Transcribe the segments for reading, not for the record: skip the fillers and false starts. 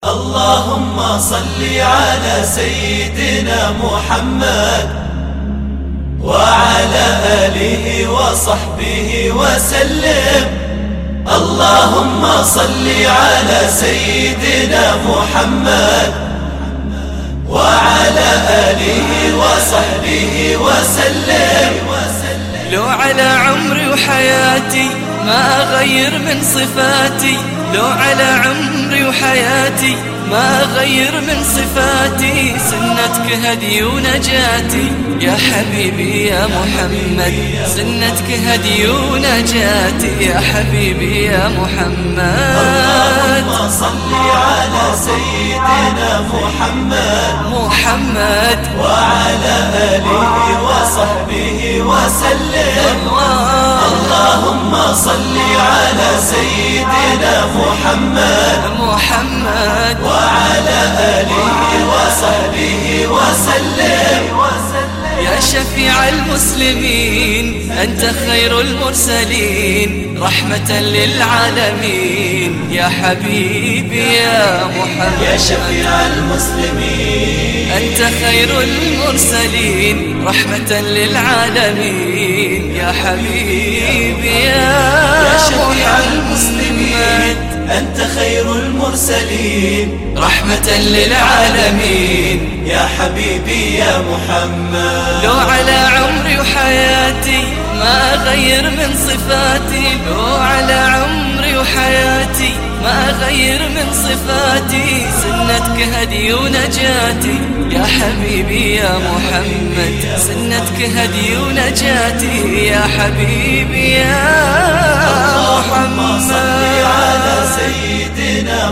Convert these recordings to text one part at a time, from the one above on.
اللهم صل على سيدنا محمد وعلى آله وصحبه وسلم. اللهم صل على سيدنا محمد وعلى آله وصحبه وسلم. لو على عمري وحياتي ما أغير من صفاتي، لو على عمري وحياتي ما أغير من صفاتي، سنتك هدي ونجاتي يا حبيبي يا محمد، سنتك هدي ونجاتي يا حبيبي يا محمد. اللهم صل على سيدنا محمد وعلى آله وصحبه وسلم. اللهم صل على سيدنا محمد وعلى آله وصحبه وسلم. يا شفيع المسلمين أنت خير المرسلين، رحمة للعالمين يا حبيبي يا محمد. يا شفيع المسلمين أنت خير المرسلين، رحمة للعالمين يا حبيبي يا شفيع المسلمين. أنت خير المرسلين، رحمة للعالمين يا حبيبي يا محمد. لو على عمري وحياتي ما أغير من صفاتي، لو على عمري وحياتي ما أغير من صفاتي، سنتك هدي ونجاتي يا حبيبي يا محمد، سنتك هدي ونجاتي يا حبيبي يا محمد. اللهم صل على سيدنا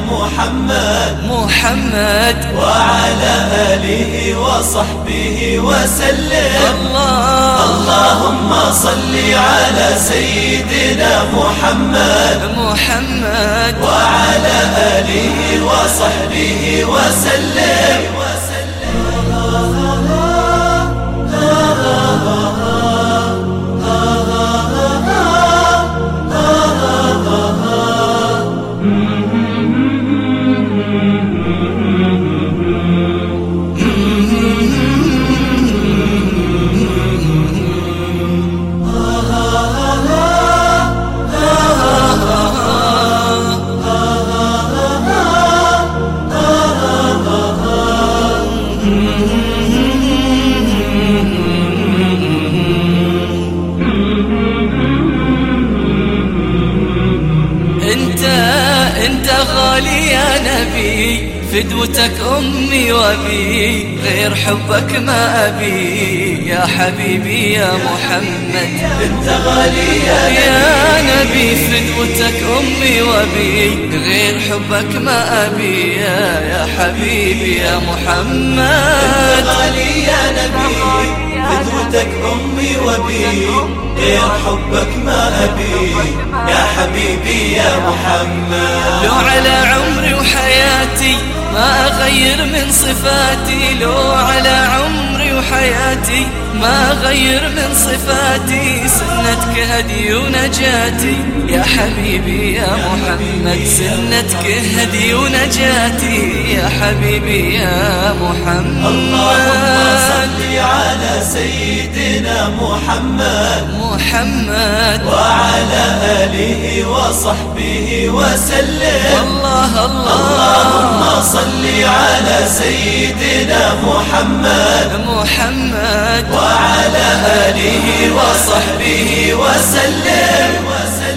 محمد وعلى آله وصحبه وسلم. اللهم صل على سيدنا محمد وعلى آله وصحبه وسلم. انت غالي يا نبي، فدوتك أمي وأبي، غير حبك ما أبي يا حبيبي يا محمد. انت غالي يا نبي، فدوتك أمي وأبي، غير حبك ما أبي يا حبيبي يا محمد. انت غالي يا نبي، فدوتك أمي وأبي، غير حبك ما أبي يا حبيبي يا محمد. لو على عمري وحياتي ما أغير من صفاتي، لو على عمري وحياتي ما أغير من صفاتي، سنتك هدي ونجاتي يا حبيبي يا محمد، سنتك هدي ونجاتي يا حبيبي يا محمد. اللهم صل على سيدنا محمد وعلى آله وصحبه وسلم. اللهم صل على سيدنا محمد وعلى آله وصحبه وسلم.